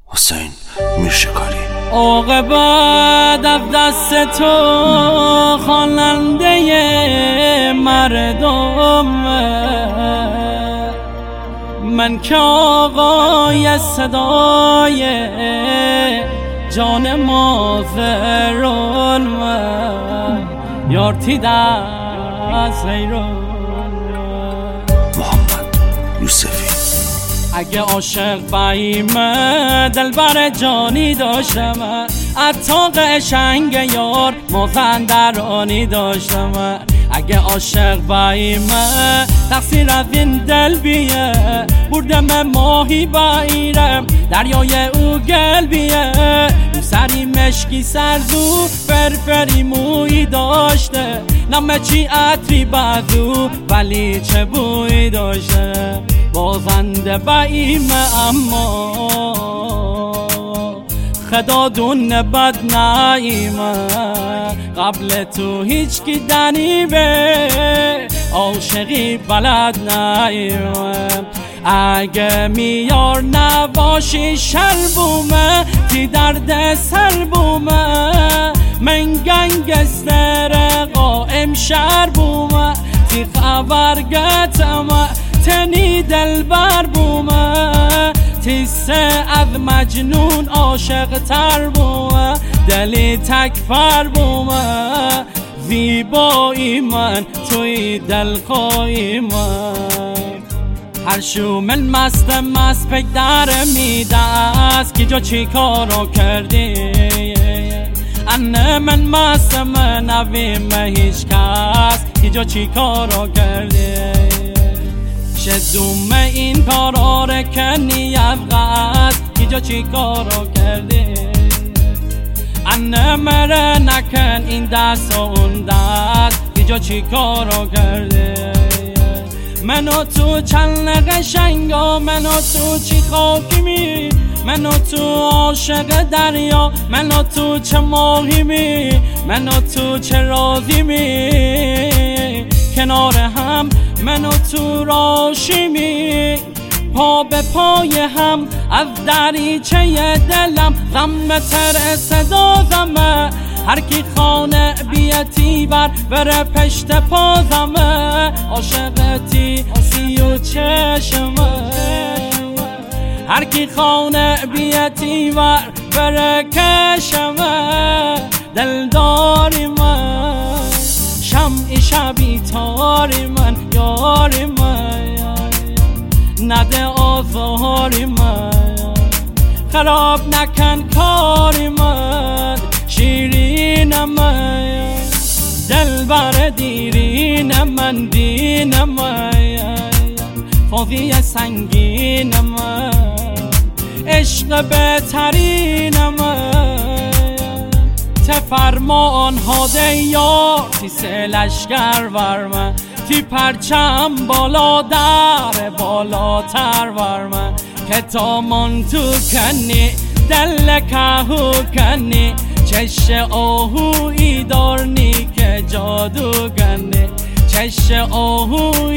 حسین میرشکاری. عاقبت از دست تو خواننده مردم، من که آقای صدای جان مازرون یارتی دست ایرون. محمد یوسفی. اگه عاشق بایمه دلبر جانی داشتم، عطا قشنگ یار مازندرانی داشتم. اگه عاشق بایمه تقصیر از این دل بیه، بردم ماهی بایرم دریای او گل بیه. او سری مشکی سرزو فرفری موی داشته، نمه چی عطری بازو ولی چه بوی داشته. بازنده بایمه اما خدا دون بد نایمه، قبل تو هیچ کی دنی به عاشقی بلد نایمه. اگه میار نباشی شر بومه تی درد سر بومه، من گنگستر قائم شهر بومه تی خبر گتمه تنی دلبر بومه. تیسه از مجنون عاشق تر بومه، دلی تکفر بومه. زیبایی من توی دلخواهی من، هر شومن مست پک در میده است که جا چی کارو کردی. انه من مست من نویم هیچ کس که جا چی کارو کردی. شدوم این کارا رو کنی افغاد که جا چی کارو کردی. انه مره نکن این دست و اون دست که جا چی کارو کردی. منو تو چند قشنگا، منو تو چی خاکی می، منو تو عاشق دریا، منو تو چه ماهی می، منو تو چه راضی می. کنار هم منو تو راشی می، پا به پای هم از دریچه دلم غم تر صدا زمه. هر کی خانه بیتی بره پشت پازمه، عاشقتی سی و چشمه. هر کی خانه بیتی بره کشمه، دلداری من شمعی شبی تاری من یاری من، نده آزاری من خراب نکن کاری من شیرین من. دلبر دیرین من دین من، فاضی سنگین من عشق بهترین من. فرمان هاده یار تی سلشگر ورمه، تی پرچم بالا در بالاتر ورمه. که تا من تو کنی دل کهو کنی، چش آهویی دارنی که جادو کنی، چش آهویی